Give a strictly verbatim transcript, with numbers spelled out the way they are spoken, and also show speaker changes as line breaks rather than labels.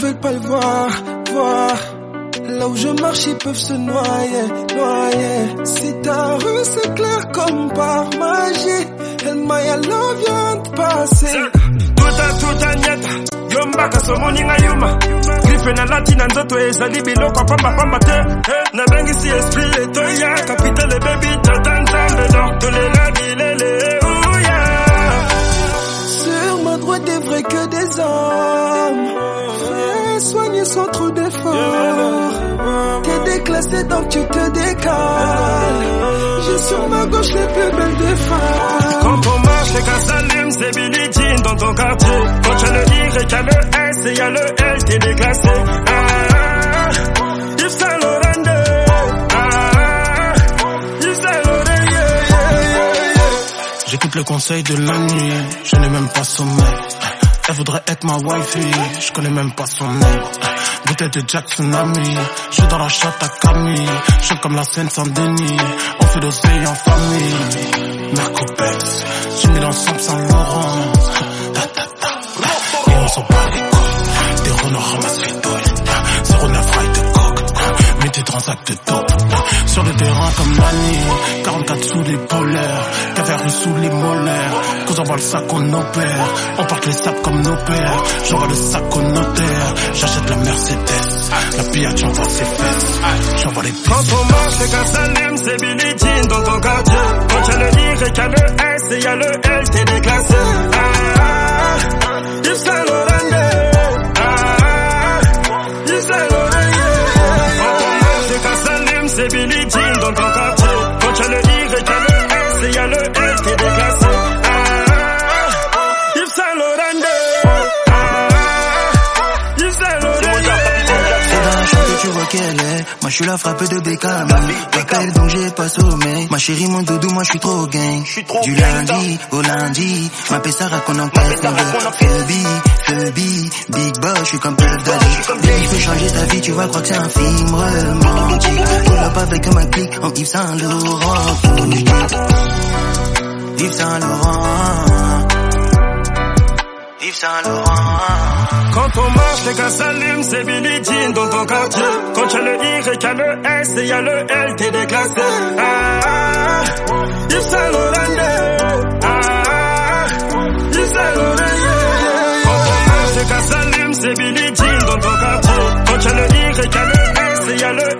veulent pas le voir, voir. Là où je marche, ils peuvent se noyer, noyer. Si ta rue c'est clair comme par magie, and my love vient de passer.
Tuta tuta nyata, yomba kasomoni ngayuma. Grife na latina nzoto ezali biloko pamba pamba te. Na bengi si esprit leto ya capitale baby tatantambe donc tous les labilele oh yeah.
Sur ma droite est vrai que des hommes. Fais soigner sans trop d'efforts. T'es déclassé donc tu te décales. J'ai sur ma gauche les plus belles des femmes.
Quand on marche les gars s'allument, c'est Billie Jean dans ton quartier. Quand tu as le I et qu'il y a le S et il y a le L, t'es déclassé. Ah, Yves Saint Laurent. Ah, Yves Saint Laurent. Yeah, yeah, yeah, yeah.
J'écoute le conseil de la nuit, je n'ai même pas sommeil. Elle voudrait être ma wifey, je connais même pas son nom. Bouteille de Jack Tsunami, je suis dans la chatte à Camille. Je suis comme la Seine-Saint-Denis, on fait d'oseille en famille. Mercopès, j'ai mis l'ensemble sans Laurent. Ta ta ta, et on s'en bat les couilles. Des renards ramassent les douilles. zéro neuf rail de coke, mets tes transacts de dope. Sur le terrain comme Mani, quarante-quatre sous les polaires. Caverne sous les molaires. Quand on voit le sac on opère. On porte les sacs comme nos pères. J'envoie le sac au notaire. J'achète la Mercedes. La pillade j'envoie ses fesses. J'envoie les pistes.
Quand on marche les gars s'allument, c'est Billie Jean dans ton quartier. Quand tu as le I et qu'il y a le S et il y a le L, t'es déclassé. Ah, Yves Saint Laurent. Ah, Yves Saint Laurent. Quand on marche les gars s'allument, c'est Billie Jean dans ton quartier. Quand tu as le I et qu'il y a le S et il y a le L, t'es déclassé. Ah, Yves Saint Laurent. Ah, Yves Saint Laurent.
C'est dans la chambre que tu vois qu'elle est. Moi je suis la frappe de Beckham. T'appelles donc j'ai pas sommeil. Ma chérie mon doudou moi je suis trop gang. Du lundi au lundi. Ma Pessara qu'on en caisse. Phoebe, Phoebe, Big Boss, je suis comme Puff Daddy. Dès que je peux changer ta vie tu vas croire que c'est un film romantique. Pull up avec ma clique en Yves Saint Laurent. Yves Saint Laurent. Yves Saint Laurent.
Quand on marche, les gars s'allument, c'est Billie Jean dans ton quartier. Quand tu as le I et qu'il y a le S et il y a le L, t'es déclassé. Ah, Yves Saint Laurent. Ah, Yves Saint Laurent. Quand on marche, les gars s'allument, c'est Billie Jean dans ton quartier. Quand tu as le I et qu'il y a le S et il y a le